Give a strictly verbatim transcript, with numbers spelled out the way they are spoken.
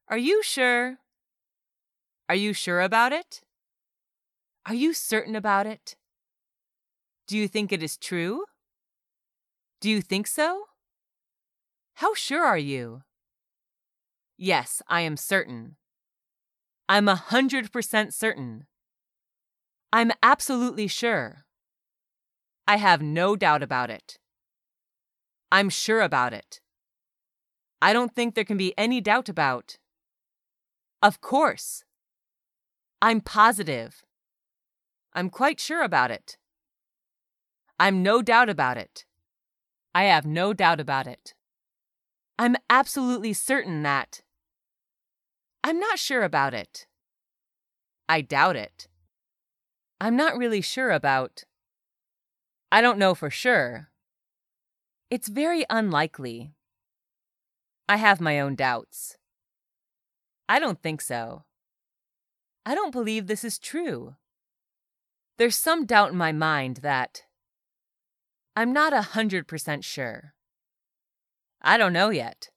Are you sure? Are you sure about it? Are you certain about it? Do you think it is true? Do you think so? How sure are you? Yes, I am certain. I'm a hundred percent certain. I'm absolutely sure. I have no doubt about it. I'm sure about it. I don't think there can be any doubt about. Of course. I'm positive. I'm quite sure about it. I'm no doubt about it. I have no doubt about it. I'm absolutely certain that. I'm not sure about it. I doubt it. I'm not really sure about. I don't know for sure. It's very unlikely. I have my own doubts. I don't think so. I don't believe this is true. There's some doubt in my mind that. I'm not a hundred percent sure. I don't know yet.